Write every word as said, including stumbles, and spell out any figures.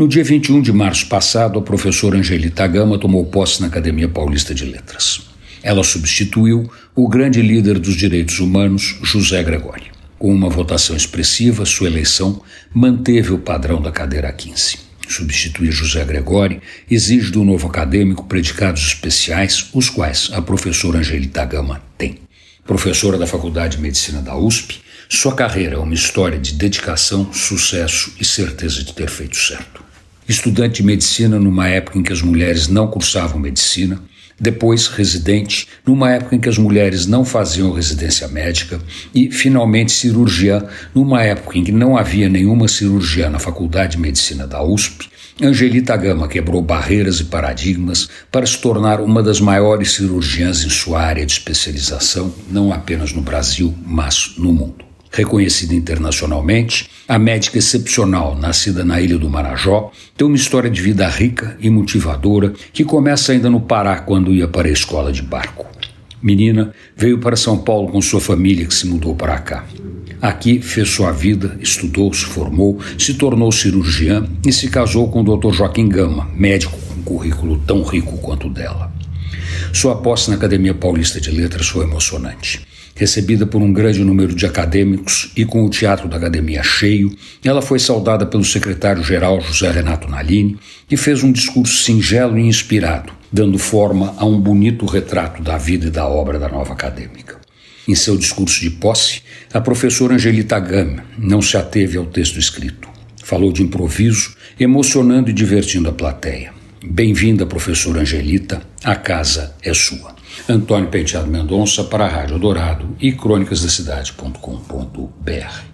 No dia vinte e um de março passado, a professora Angelita Gama tomou posse na Academia Paulista de Letras. Ela substituiu o grande líder dos direitos humanos, José Gregóri. Com uma votação expressiva, sua eleição manteve o padrão da cadeira A quinze. Substituir José Gregóri exige do novo acadêmico predicados especiais, os quais a professora Angelita Gama tem. Professora da Faculdade de Medicina da U S P, sua carreira é uma história de dedicação, sucesso e certeza de ter feito certo. Estudante de medicina numa época em que as mulheres não cursavam medicina, depois residente numa época em que as mulheres não faziam residência médica e, finalmente, cirurgiã numa época em que não havia nenhuma cirurgiã na Faculdade de Medicina da U S P, Angelita Gama quebrou barreiras e paradigmas para se tornar uma das maiores cirurgiãs em sua área de especialização, não apenas no Brasil, mas no mundo. Reconhecida internacionalmente, a médica excepcional, nascida na Ilha do Marajó, tem uma história de vida rica e motivadora que começa ainda no Pará, quando ia para a escola de barco. Menina, veio para São Paulo com sua família que se mudou para cá. Aqui fez sua vida, estudou, se formou, se tornou cirurgiã e se casou com o doutor Joaquim Gama, médico com um currículo tão rico quanto o dela. Sua posse na Academia Paulista de Letras foi emocionante. Recebida por um grande número de acadêmicos e com o Teatro da Academia cheio, ela foi saudada pelo secretário-geral José Renato Nalini, que fez um discurso singelo e inspirado, dando forma a um bonito retrato da vida e da obra da nova acadêmica. Em seu discurso de posse, a professora Angelita Gama não se ateve ao texto escrito. Falou de improviso, emocionando e divertindo a plateia. Bem-vinda, professora Angelita, a casa é sua. Antônio Penteado Mendonça para a Rádio Dourado e crônicas da cidade ponto com ponto br.